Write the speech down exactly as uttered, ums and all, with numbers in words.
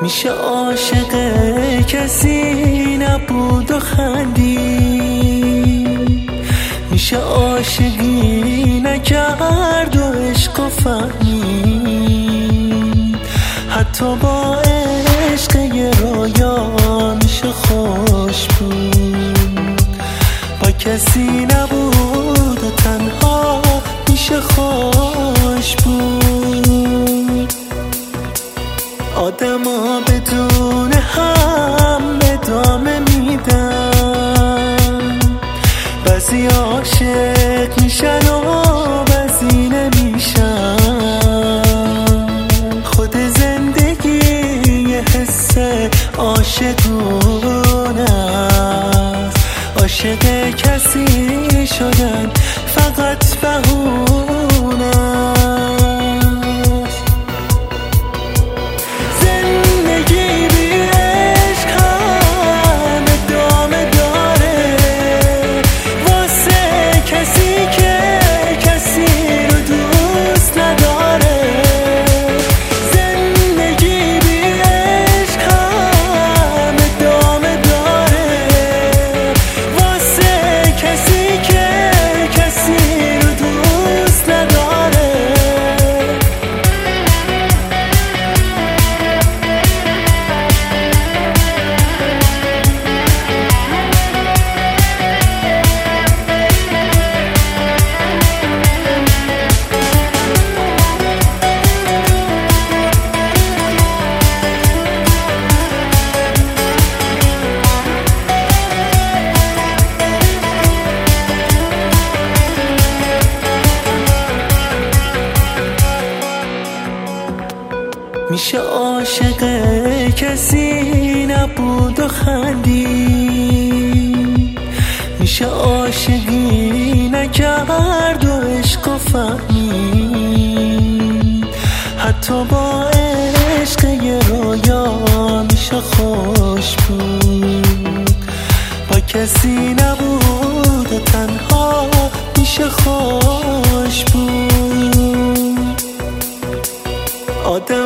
میشه عاشق کسی نبود و خندی، میشه عاشقی نکرد و عشق و فهمید. حتی با عشق یه رویا میشه خوش بود، با کسی نبود و تنها میشه خوش بود. آدم ها بدون هم ادامه میدن، بعضی عاشق میشن و بعضی نمیشن. خود زندگی یه حس عاشقونه است، عاشق کسی شدن فقط بهونه است. زندگی بی عشق هم ادامه داره، واسه کسی که کسی رو دوست نداره. زندگی بی عشق هم ادامه داره، واسه کسی که کسی رو دوست نداره. میشه عاشق کسی نبود و خندی، میشه عاشقی نکرد و عشق و فهمید. حتی با عشق یه رویا میشه خوش بود، با کسی نبود و تنها میشه خوش بود. آدم